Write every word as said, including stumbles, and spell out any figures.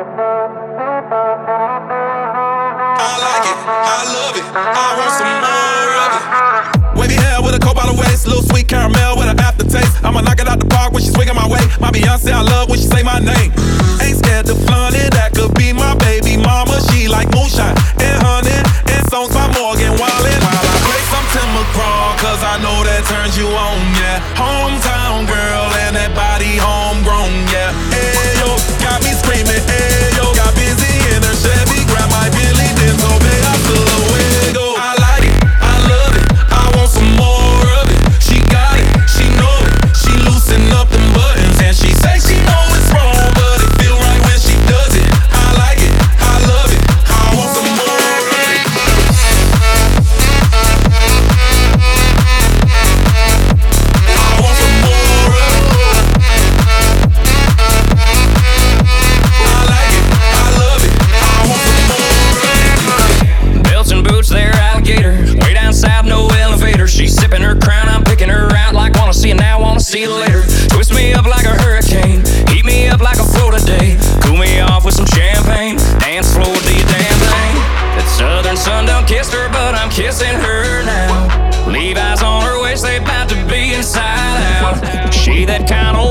I like it, I love it, I want some more of it. Wavy hair with a coat by the waist, little sweet caramel with an aftertaste. I'ma knock it out the park when she's swinging my way. My Beyonce I love when she say my name. Ain't scared to flaunt it, that could be my baby mama. She like moonshine and honey and songs by Morgan Wallen. While I play some Tim McGraw, cause I know that turns you on, yeah. Hometown girl and that body homegrown, yeah. Ayo, got me screaming, ayo. Got busy in her Chevy, grab my Billy, then so big I feel the wiggle. I like it, I love it, I want some more of it. She got it, she know it, she loosen up them buttons. And she say she know it's wrong, but it feel right when she does it. I like it, I love it, I want some more of it. I want some more of it. I like it, I love it, I want some more of it. Belts and boots, they're alligator. Way down south, no elevator. She's sipping her crown, I'm picking her out like wanna see you now, wanna see you later. Twist me up like a hurricane, heat me up like a Florida day. Cool me off with some champagne, dance floor, do your damn thing. That southern sun done kissed her, but I'm kissing her now. Levi's on her waist, they about to be inside out. She that kind of